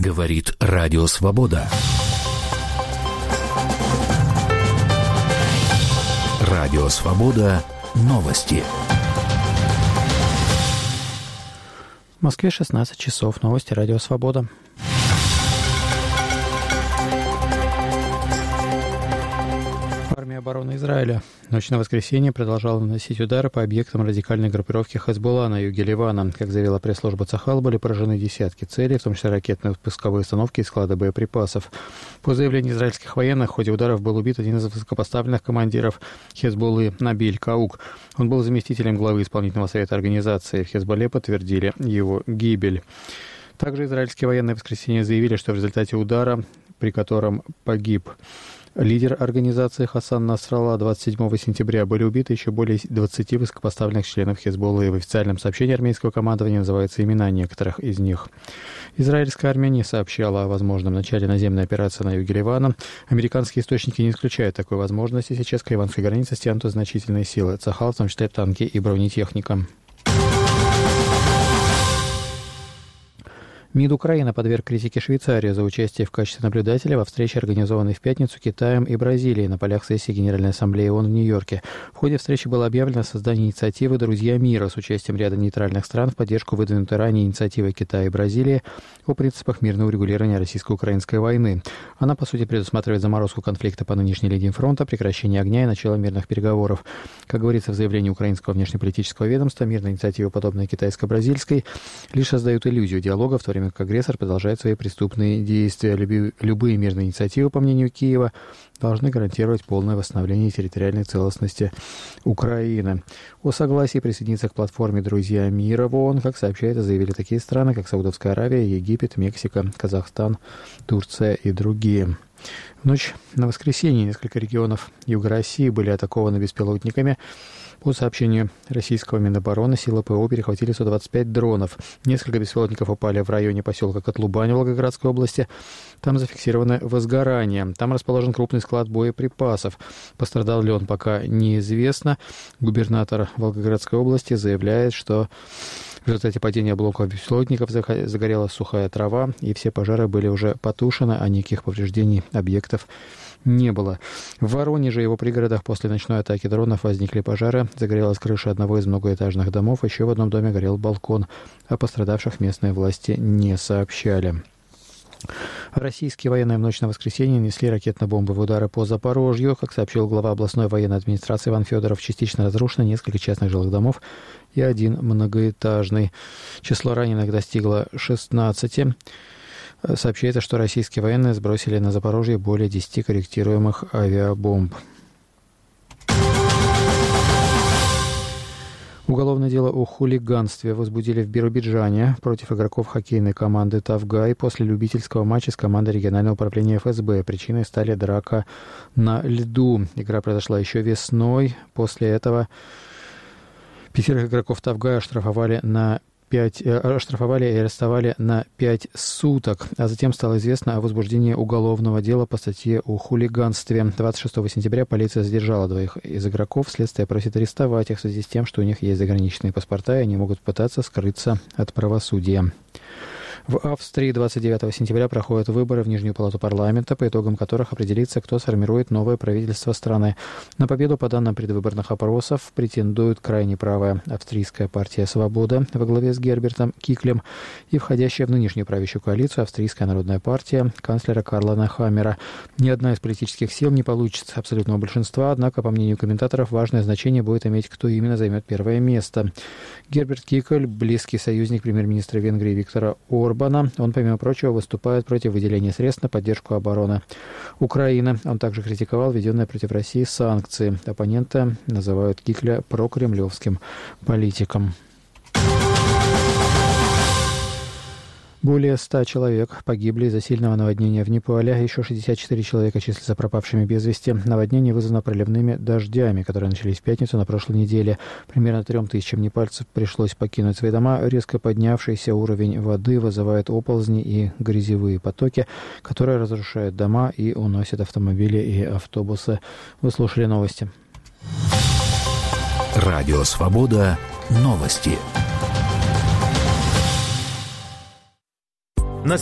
Говорит Радио Свобода. Радио Свобода. Новости. В Москве 16 часов. Новости Радио Свобода. Армия обороны Израиля ночь на воскресенье продолжала наносить удары по объектам радикальной группировки Хезболла на юге Ливана. Как заявила пресс-служба Цахал, были поражены десятки целей, в том числе ракетные пусковые установки и склады боеприпасов. По заявлению израильских военных, в ходе ударов был убит один из высокопоставленных командиров Хезболлы Набиль Каук. Он был заместителем главы исполнительного совета организации. В Хезболле подтвердили его гибель. Также израильские военные в воскресенье заявили, что в результате удара, при котором погиб лидер организации Хасан Насралла, 27 сентября были убиты еще более 20 высокопоставленных членов Хезболлы. В официальном сообщении армейского командования называются имена некоторых из них. Израильская армия не сообщала о возможном начале наземной операции на юге Ливана. Американские источники не исключают такой возможности. Сейчас к ливанской границе стянуты значительные силы Цахал, в том числе танки и бронетехника. МИД Украины подверг критике Швейцарию за участие в качестве наблюдателя во встрече, организованной в пятницу Китаем и Бразилией на полях сессии Генеральной Ассамблеи ООН в Нью-Йорке. В ходе встречи было объявлено создание инициативы «Друзья мира» с участием ряда нейтральных стран в поддержку выдвинутой ранее инициативы Китая и Бразилии о принципах мирного урегулирования российско-украинской войны. Она, по сути, предусматривает заморозку конфликта по нынешней линии фронта, прекращение огня и начало мирных переговоров. Как говорится в заявлении украинского внешнеполитического ведомства, мирные инициативы, подобные китайско-бразильской, лишь создают иллюзию диалога, в то время как агрессор продолжает свои преступные действия. Любые мирные инициативы, по мнению Киева, должны гарантировать полное восстановление территориальной целостности Украины. О согласии присоединиться к платформе «Друзья мира» в ООН, как сообщается, заявили такие страны, как Саудовская Аравия, Египет, Мексика, Казахстан, Турция и другие. В ночь на воскресенье несколько регионов Юга России были атакованы беспилотниками. По сообщению российского Минобороны, силы ПВО перехватили 125 дронов. Несколько беспилотников упали в районе поселка Котлубань в Волгоградской области. Там зафиксировано возгорание. Там расположен крупный склад боеприпасов. Пострадал ли он, пока неизвестно. Губернатор Волгоградской области заявляет, что в результате падения обломков беспилотников загорелась сухая трава, и все пожары были уже потушены, а никаких повреждений объектов не было. В Воронеже и его пригородах после ночной атаки дронов возникли пожары. Загорелась крыша одного из многоэтажных домов. Еще в одном доме горел балкон. О пострадавших местные власти не сообщали. Российские военные в ночь на воскресенье нанесли ракетно-бомбовые удары по Запорожью. Как сообщил глава областной военной администрации Иван Федоров, частично разрушено несколько частных жилых домов и один многоэтажный. Число раненых достигло 16. Сообщается, что российские военные сбросили на Запорожье более 10 корректируемых авиабомб. Уголовное дело о хулиганстве возбудили в Биробиджане против игроков хоккейной команды «Тавгай» после любительского матча с командой регионального управления ФСБ. Причиной стали драка на льду. Игра произошла еще весной. После этого 5 игроков «Тавгая» оштрафовали и арестовали на 5 суток, а затем стало известно о возбуждении уголовного дела по статье о хулиганстве. 26 сентября полиция задержала 2 из игроков. Следствие просит арестовать их в связи с тем, что у них есть заграничные паспорта, и они могут пытаться скрыться от правосудия. В Австрии 29 сентября проходят выборы в Нижнюю палату парламента, по итогам которых определится, кто сформирует новое правительство страны. На победу, по данным предвыборных опросов, претендует крайне правая австрийская партия «Свобода» во главе с Гербертом Киклем и входящая в нынешнюю правящую коалицию Австрийская народная партия канцлера Карла Нехаммера. Ни одна из политических сил не получит абсолютного большинства, однако, по мнению комментаторов, важное значение будет иметь, кто именно займет первое место. Герберт Кикль – близкий союзник премьер-министра Венгрии Виктора Орбана. Он, помимо прочего, выступает против выделения средств на поддержку обороны Украины. Он также критиковал введенные против России санкции. Оппоненты называют Кикля прокремлевским политиком. Более 100 человек погибли из-за сильного наводнения в Непале. Еще 64 человека числятся пропавшими без вести. Наводнение вызвано проливными дождями, которые начались в пятницу на прошлой неделе. Примерно 3000 непальцев пришлось покинуть свои дома. Резко поднявшийся уровень воды вызывает оползни и грязевые потоки, которые разрушают дома и уносят автомобили и автобусы. Вы слушали новости. Радио «Свобода». Новости.